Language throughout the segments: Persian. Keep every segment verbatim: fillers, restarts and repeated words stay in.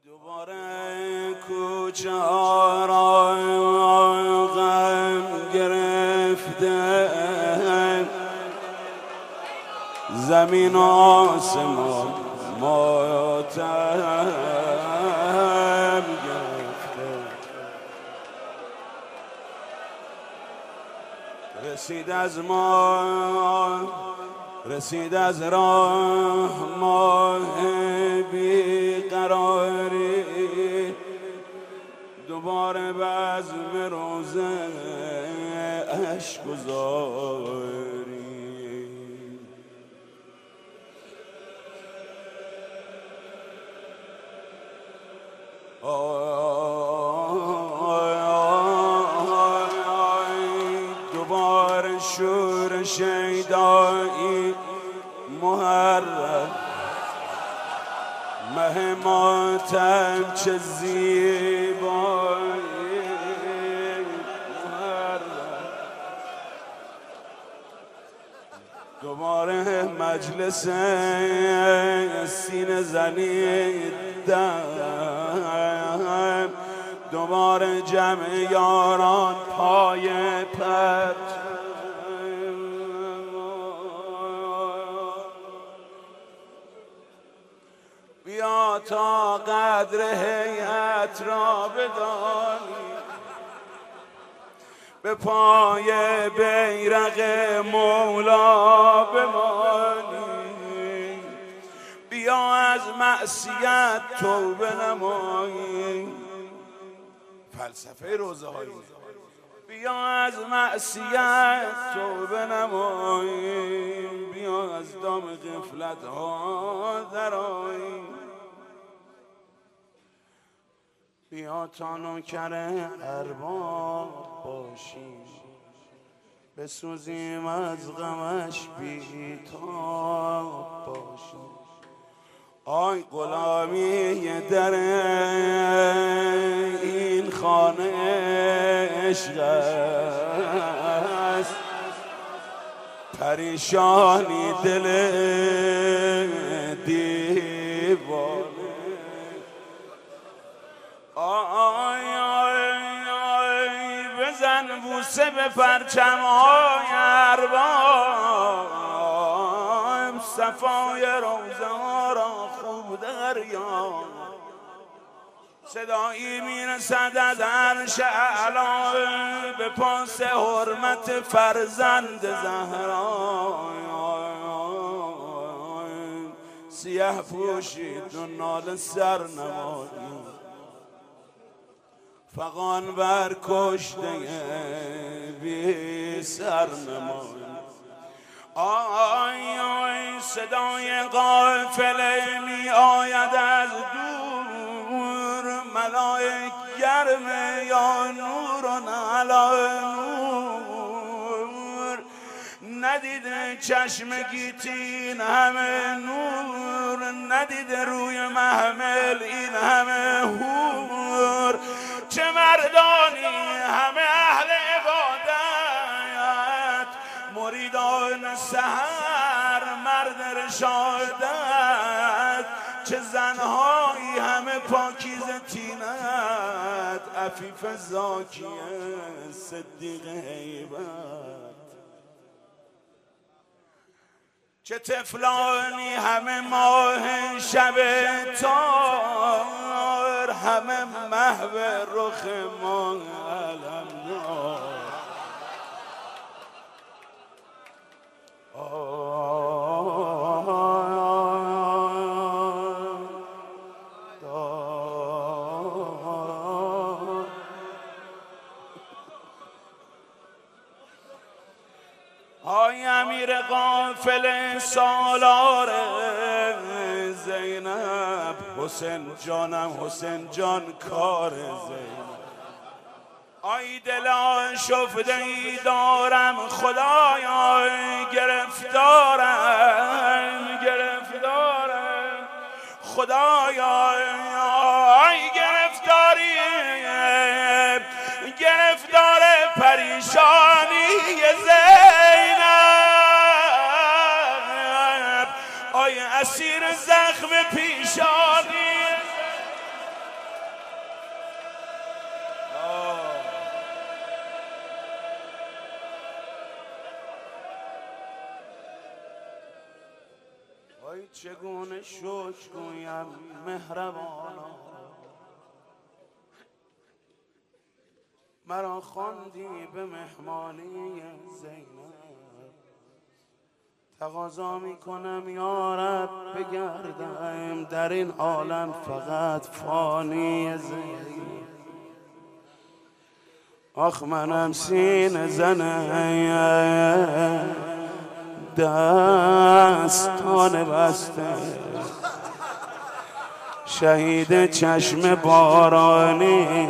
دوباره کوچه ها را غم گرفته، زمین و آسمان ماتم گرفته. رسید از ما رسید از راه ماه بیقراری، دوباره بزم روزه اشک و زاری. دوباره شور شیدایی محرم، مه ماتم چه زیبایی محرم. دوباره مجلس سینه زنیدم، دوباره جمع یاران پای پت. بیا تا قدر هیئت را بدانی، به پای بیرق مولا بمانی. بیا از معصیت توبه نمایی، فلسفه روزه هایی. بیا از معصیت توبه نمایی، بیا از دام غفلت ها درآیی. بیا تا نوکر ارباب باشیم، بسوزیم از غمش بی‌تاب باشیم. آی غلامی در این خانه عشق است، پریشانی دل دیوانه. آی آی آی بزن بوسه به پرچم‌های ارباب، صفای روزه ها را خوب دریاب. صدایی میرسد از عرش اعلی به پاس حرمت فرزند زهرا. سیه پوشید و ناله سر نمایی، فغان بر کشته بی سر نمایی. آی آی صدای قافله می آید از دور، ملائک گرم یا نور علی نور. ندیده چشم گیتین همه نور، ندیده روی محمل این همه هور. چه مردانی همه اهل عبادت، مریدان سحر مرد رشادت. چه زنهایی همه پاکیزه تینت، عفیف زاکیه صدیق هیبت. چه طفلانی همه ماه شب تار، همه محو رخ ماه علمدار. آی امیر قافله سالار زینب، حسین جانم حسین جان کار زینب. آی دل آشفته ای دارم خدایا، گرفتارم گرفتارم خدایا. آی گرفتاری گرفتار پریشانی زینب. آی اسیر زخم پیشانی چگونه شکر گویم مهربانا مرا خواندی به مهمانی زینب تقاضا میکنم یا رب بگردم در این عالم فقط فانی زینب آخ منم سینه زنه دستان بسته شهید چشم بارانی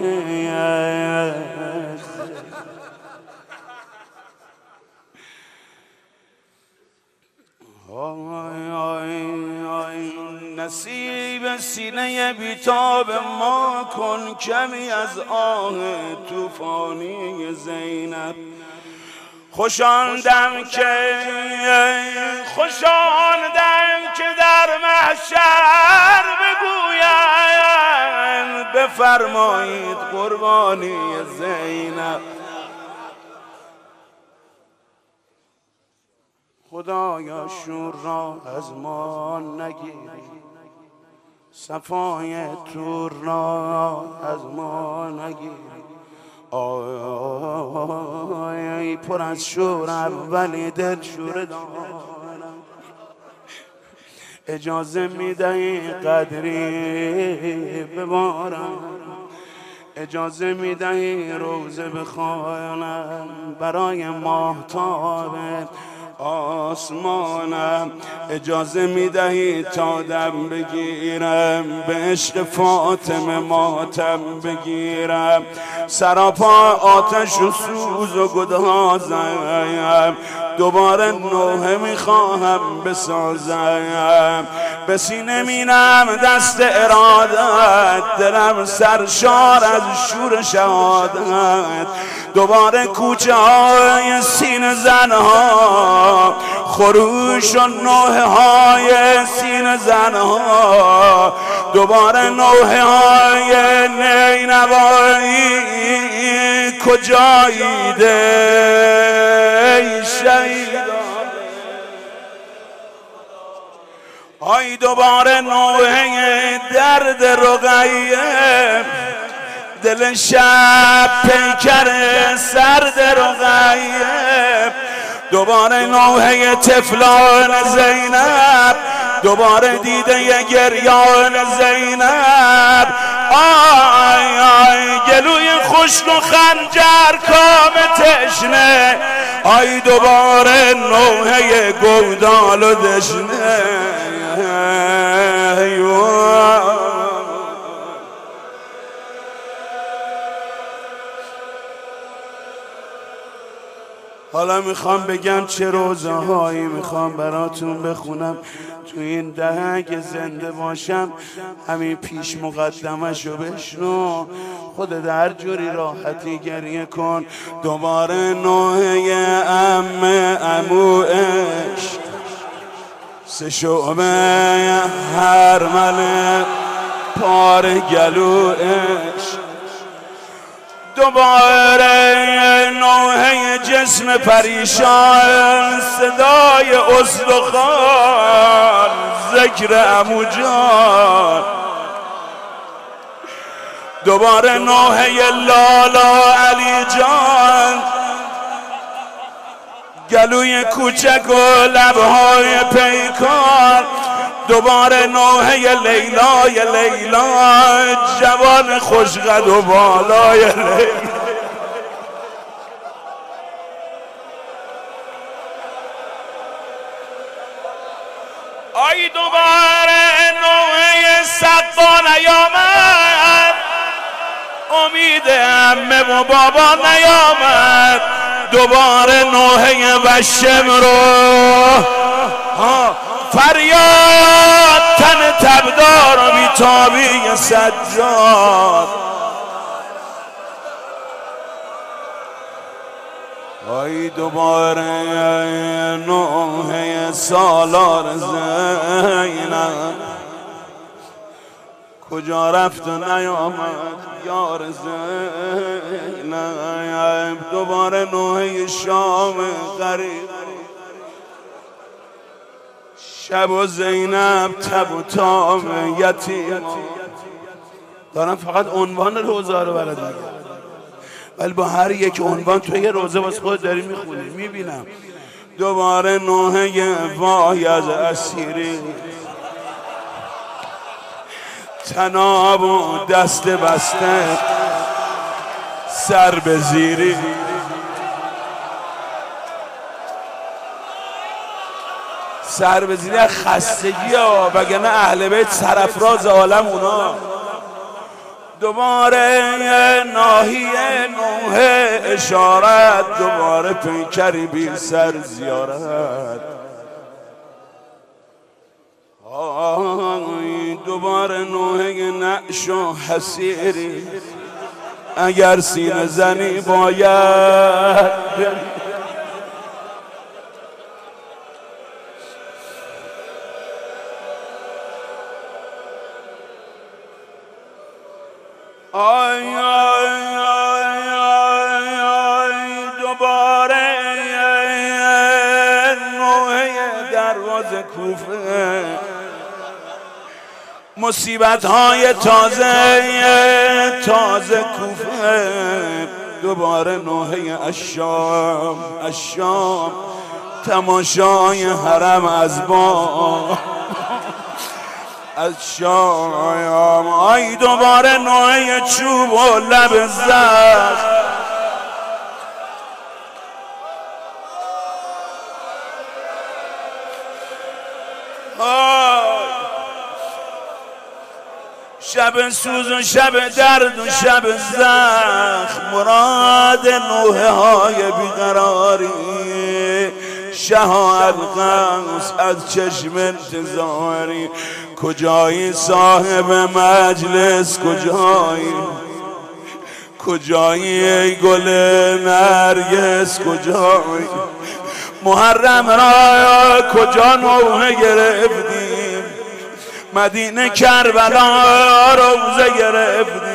نصیب سینه بیتاب ما کن کمی از آه توفانی زینب خوشاندم که خوشاندم که در محشر بگویم بفرمایید قربانی زینب خدایا شور را از ما نگیری صفای تور را از ما نگیری آی پر از شور اولی دل شور دارم اجازه میدهی قدری ببارم اجازه میدهی روزه بخوانم برای ماهتاب آسمانم اجازه میدهی تا دم بگیرم به عشق فاطمه ماتم بگیرم سراپا آتش و سوز و گدازم دوباره نوحه میخواهم بسازم به سینه مینم دست ارادت دلم سرشار از شور شهادت دوباره کوچه های سینه زنها خروش و نوحه های سینه زنها دوباره نوحه های نینوایی کجاییده شهیدان آی دوباره نوحه درد رقیه دل شب پیکر سرد رقیه دوباره نوحه طفلان زینب دوباره دیده گریان زینب آی آی گلوی خشک و خنجر کام تشنه آی دوباره نوحه گودال و دشنه حالا میخوام بگم چه روزه هایی میخوام براتون بخونم تو این دهه که زنده باشم همین پیش مقدمشو بشنو خودت هر جوری راحتی گریه کن دوباره نوحه ام امو عشق سه شعبه هر مل پار گلو عشق دوباره نوحه جسم پریشان صدای استخوان ذکر عمو جان دوباره نوحه لالا علی جان گلوی کوچک و لبهای پیکان دوباره نوحه لیلای لیلا جوان خوشقد و بالای لیلا آی دوباره نوحه سقا نیامد امید عمه و بابا نیامد دوباره نوحه بشم رو فریاد تن تبدار و بیتابی سجاد آی دوباره نوحه سالار زینب کجا رفت و نیامد یار زینب دوباره نوحه شام غریب شب و زینب تب و تام یتیم. دارم فقط عنوان روزه رو برات میگم، ولی با هر یک عنوان تو یه روزه واسه خود داری میخونی. میبینم دوباره نوحه وای از اسیری، تناب و دست بسته سر به زیری. سر به زیری خستگی ها، وگرنه اهل بیت سرافراز عالم اونا. دوباره ناحیه نوحه اشارت، دوباره پیکری بی سر زیارت. آی دوباره نوحه نعش و حسیری، اگر سینه زنی باید آی آی آی آی آی دوباره نوحه دروازه کوفه، مصیبت های تازه تازه کوفه. دوباره نوحه الشام الشام، تماشای حرم از با از شام. آی دوباره نوحه چوب و لب زخم، شب سوز و شب درد و شب زخم. مراد نوحه های بیقراری، شاه القوس از چشم انتظاری. کجایی صاحب مجلس، کجایی کجایی ای گل نرگس، کجایی محرم را کجا نوحه گرفتیم، مدینه کربلا روزه گرفتیم.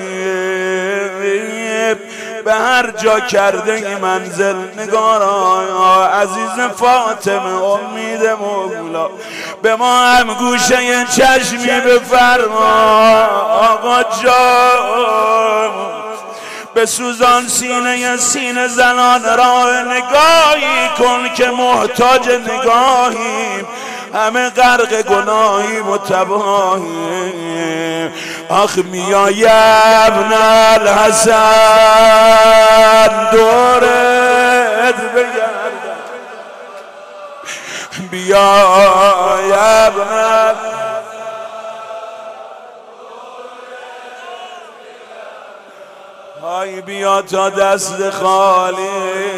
به هر جا کرده ای منزل نگارا، عزیز فاطمه امید مولا، به ما هم گوشه چشمی بفرما. آقا جان به سوزان سینه سینه زنان را نگاهی کن که محتاج نگاهیم، همه غرق گناهی و تباهی. آخ میای ابن الحسن دورت بگردم، بیای ابن های بیا تا دست خالی.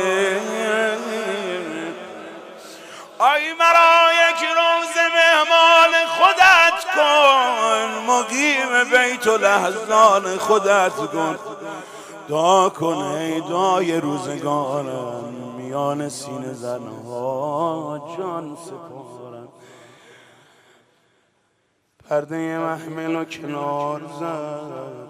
آی مرا یک روز مهمان خودت کن، مقیم بیت الاحزان خودت کن. دعا کن ای دعای روزگارم، میان سینه زنها جان سپارم. پرده محمل و کنار زد،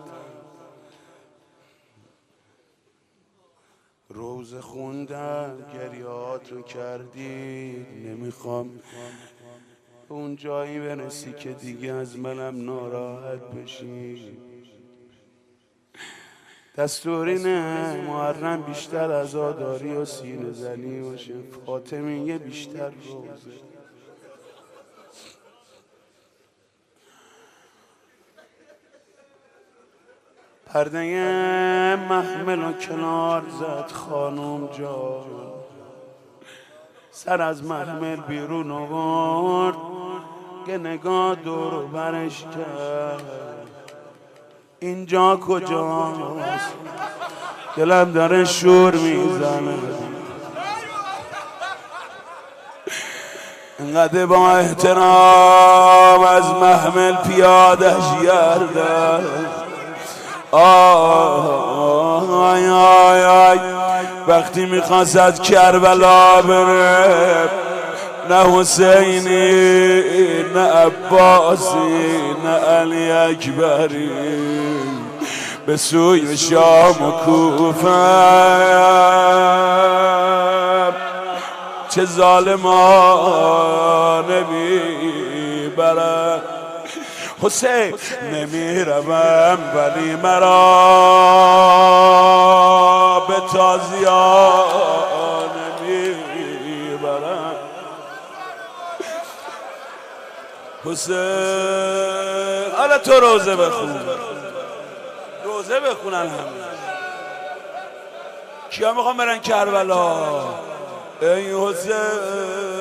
روز خوندم گریاتو کردی. نمیخوام اون جایی برسی که دیگه از منم ناراحت بشی. دستوری نه محرم بیشتر عزاداری و سینه زنی باشه، فاطمیه بیشتر روزه. پرده محمل و کنار زد خانوم جان، سر از محمل بیرون آورد که نگاه دور برش کرد. اینجا کجاست؟ دلم داره شور میزنه. انقدر با احترام از محمل پیادش گردد. آی آی آی وقتی میخواست از کربلا بره، نه حسینی نه عباسی نه علی اکبری، به سوی شام و کوفه چه ظالمانه میبرن. حسین نمیروم ولی مرا به تازیانه میبرن. حسین حالا تو روزه بخون، روزه بخونن همه. کیا میخوام برن کربلا؟ ای حسین